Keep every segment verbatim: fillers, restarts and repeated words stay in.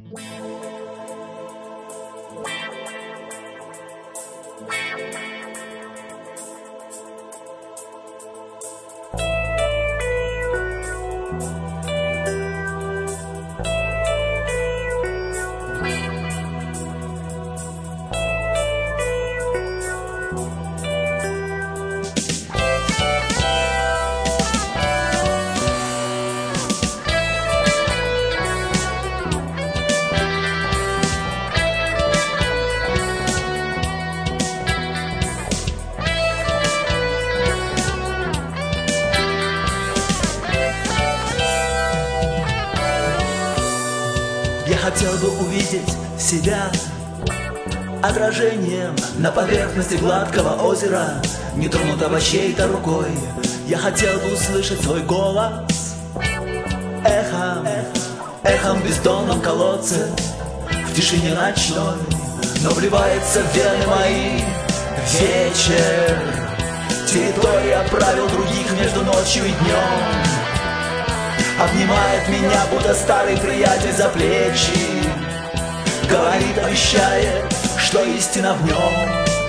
Я хотел бы увидеть себя отражением на поверхности гладкого озера, не тронутого чьей-то рукой. Я хотел бы услышать свой голос эхом, эхом в бездонном колодце, в тишине ночной, но вливается в вены мои вечер. Территория правил других между ночью и днем обнимает меня, будто старый приятель за плечи, говорит, обещает, что истина в нем.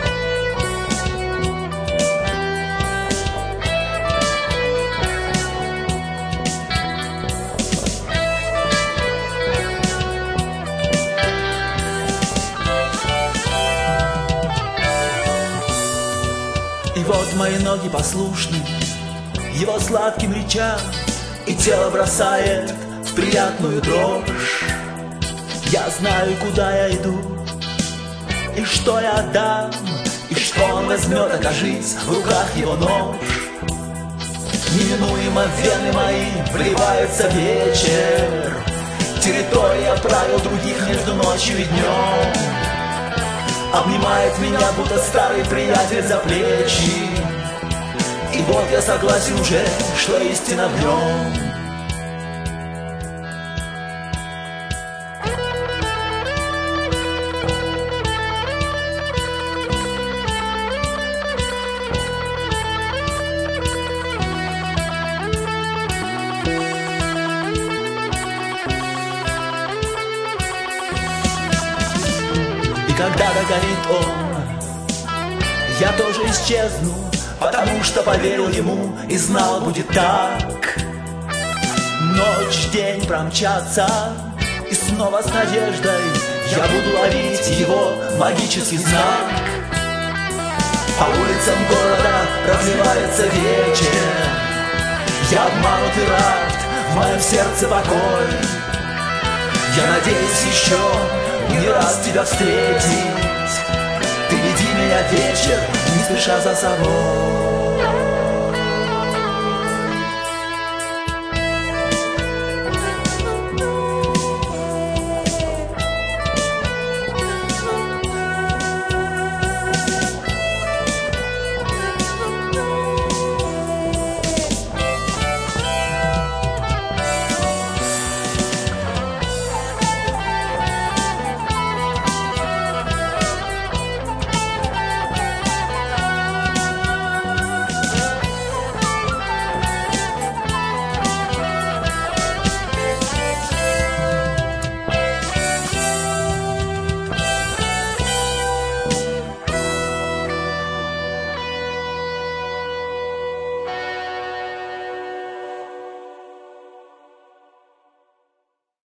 И вот мои ноги послушны его сладким речам, и тело бросает в приятную дрожь. Я знаю, куда я иду, и что я отдам, и что он возьмет, окажись в руках его нож. Неминуемо в вены мои вливается вечер. Территория правил других между ночью и днем обнимает меня, будто старый приятель за плечи. И вот я согласен уже, что истина в нем. И когда догорит он, я тоже исчезну, потому что поверил ему и знал, будет так. Ночь, день промчатся, и снова с надеждой я буду ловить его магический знак. По улицам города разливается вечер. Я обманут и рад, в моем сердце покой. Я надеюсь еще не раз тебя встретить. Ты веди меня вечер, не спеша за собой.